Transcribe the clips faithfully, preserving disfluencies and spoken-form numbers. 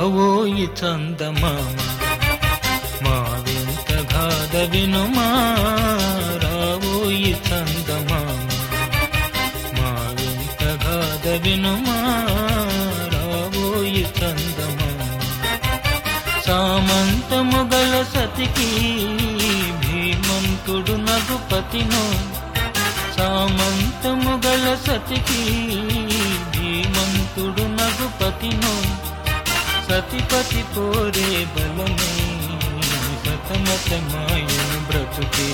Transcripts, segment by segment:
రావోయి చందమామ మా వింత గాథ వినుమా, రావోయి చందమామ మా వింత గాథ వినుమా, రావోయి చందమామ. సామంతము గల సతికి భీమంతుడు నగుపతినో, సామంతము గల సతికి భీమంతుడు నగుపతినో, సతిపతి కోరే బలమే సతమత మాయను బ్రతుకే.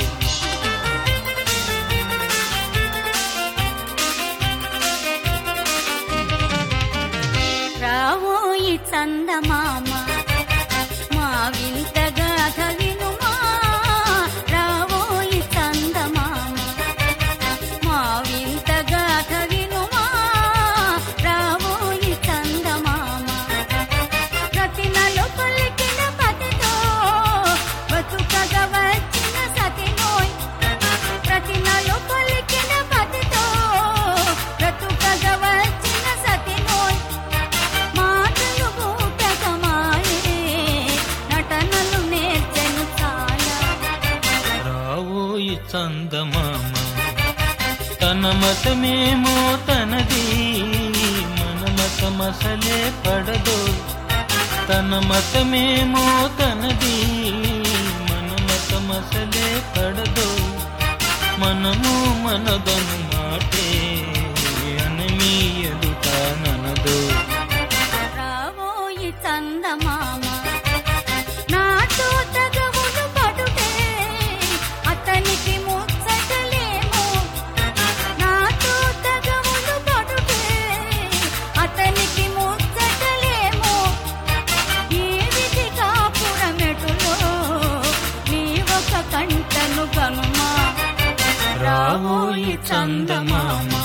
రావోయి చందమామ మా వింత గాథ వినుమా, రావోయి చందమామ మా వింత గాథ వినుమా, రావోయి చందమామ. రతినలు పలికిన పతితో బతుకగా వచ్చిన సతినోయ్, రతినలు పలికిన పతితో బ్రతుకగా వచ్చిన సతినోయ్. మాటలు బూటకమాయే నటనలు నేర్చెను చాలా. రావోయి చందమామ తన మతమేమో తనది, మన మతమసలే పడదో. తన మతమేమో తనది, మన మతమసలే పడదో. మనము మనదను మాటే అనమీ ఎదుట ననదో. రావోయి చందమామ నాతో తగవులు పడుటే అతనికి ముచ్చటలేమో, నాతో తగవులు పడుటే అతనికి ముచ్చటలేమో. ఈ విధి కాపురమెటులో నీ ఒక కంటను కనుమా. రావోయి చందమామ